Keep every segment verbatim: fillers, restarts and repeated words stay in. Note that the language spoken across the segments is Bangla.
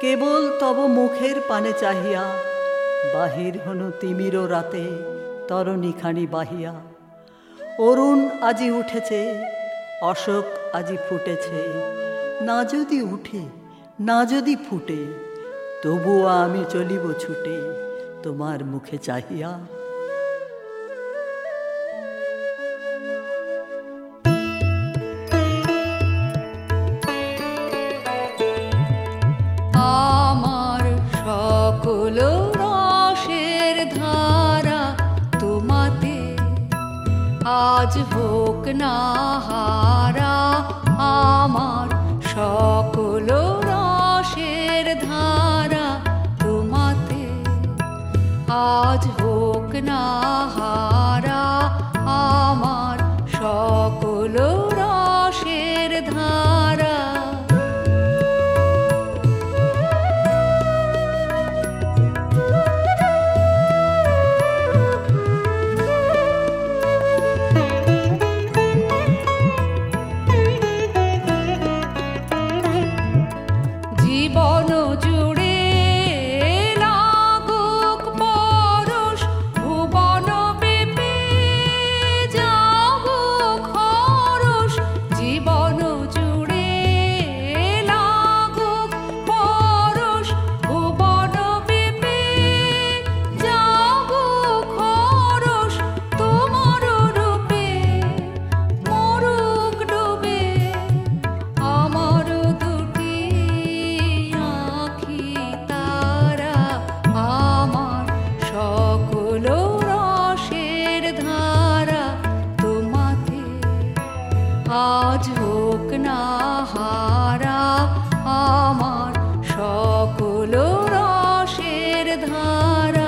কেবল তব মুখের পানে চাহিয়া বাহির হনু তিমির রাতে তরণীখানি বাহিয়া। অরুণ আজি উঠেছে, অশোক আজি ফুটেছে, না যদি উঠে না যদি ফুটে, তবুও আমি চলিব ছুটে তোমার মুখে চাহিয়া। আমার সকল রসের ধারা তোমাতে আজ হোক না হারা। আমার সকল রসের ধারা তোমাতে আজ হোক না হারা। আমার সকল রসের ধারা জীবন জুড়ে লাগুক পরশ, ভুবন ব্যাপী যাগুক হরষ। জীবন জুড়ে লাগুক পরশ, ভুবন ব্যাপী যাগুক হরষ। তোমার রূপে মরুক ডুবে আমার দুটি আঁখি তারা। আমার সকল রসের ধারা তোমাতে আজ হোক না হারা। আমার সকল রসের ধারা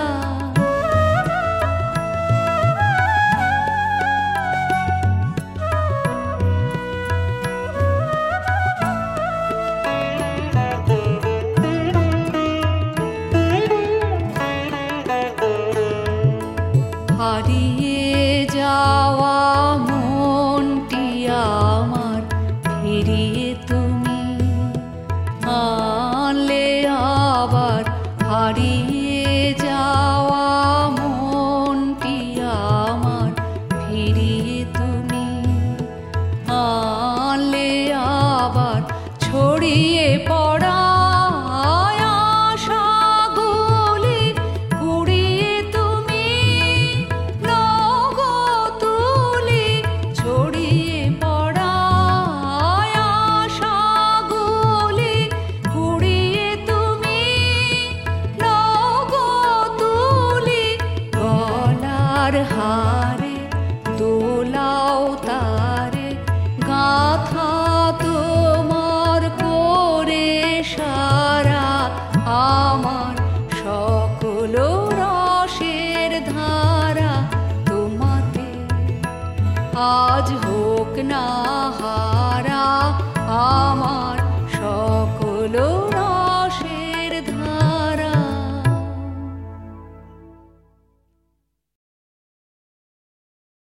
হারিয়ে যাওয়া মনটি আমার ফিরিয়ে তুমি আনলে আবার। হারিয়ে যাওয়া মনটি আমার ফিরিয়ে তুমি আনলে আবার। ছড়িয়ে পড়া আশাগুলি কুড়িয়ে তুমি লগো তুলি। ছড়িয়ে পড়া আশাগুলি কুড়িয়ে তুমি লগো তুলি। গলার হারে দোলাও তারে গাথা তোমার করে সারা। আমার সকল রসের ধারা তোমাতে আজ হোক না